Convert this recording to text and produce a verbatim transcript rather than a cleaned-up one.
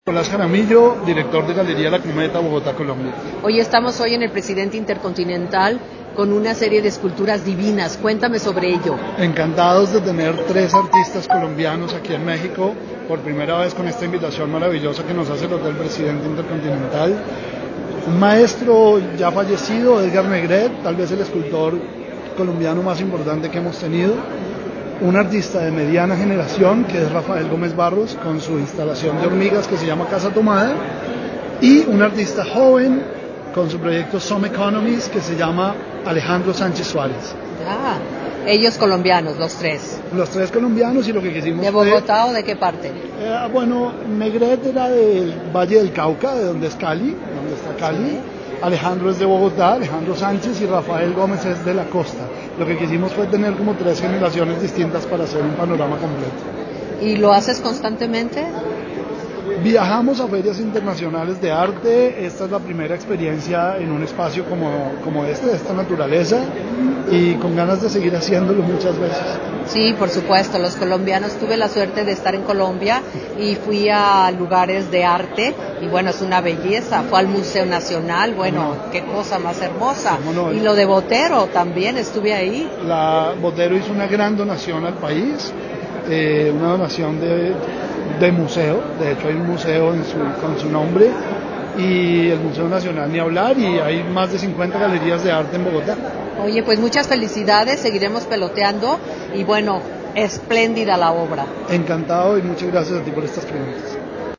Nicolás Jaramillo, director de Galería La Cometa, Bogotá, Colombia. Hoy estamos hoy en el Presidente Intercontinental con una serie de esculturas divinas. Cuéntame sobre ello. Encantados de tener tres artistas colombianos aquí en México, por primera vez con esta invitación maravillosa que nos hace el Hotel Presidente Intercontinental. Un maestro ya fallecido, Edgar Negret, tal vez el escultor colombiano más importante que hemos tenido. Un artista de mediana generación, que es Rafael Gómez Barros, con su instalación de hormigas que se llama Casa Tomada, y un artista joven con su proyecto Some Economies, que se llama Alejandro Sánchez Suárez. Ah, ellos colombianos, los tres. Los tres colombianos, y lo que quisimos ¿De Bogotá fue, o de qué parte? Eh, bueno, Negret era del Valle del Cauca, de donde es Cali, donde está Cali. Sí. Alejandro es de Bogotá, Alejandro Sánchez, y Rafael Gómez es de la costa. Lo que quisimos fue tener como tres generaciones distintas para hacer un panorama completo. ¿Y lo haces constantemente? Viajamos a ferias internacionales de arte. Esta es la primera experiencia en un espacio como, como este, de esta naturaleza, y con ganas de seguir haciéndolo muchas veces. Sí, por supuesto, los colombianos, tuve la suerte de estar en Colombia y fui a lugares de arte y bueno, es una belleza. Fue al Museo Nacional, bueno, no. Qué cosa más hermosa. No, y lo de Botero también, estuve ahí. La Botero hizo una gran donación al país, eh, una donación de, de museo. De hecho hay un museo en su, con su nombre, y el Museo Nacional ni hablar, y hay más de cincuenta galerías de arte en Bogotá. Oye, pues muchas felicidades, seguiremos peloteando y bueno, espléndida la obra. Encantado, y muchas gracias a ti por estas preguntas.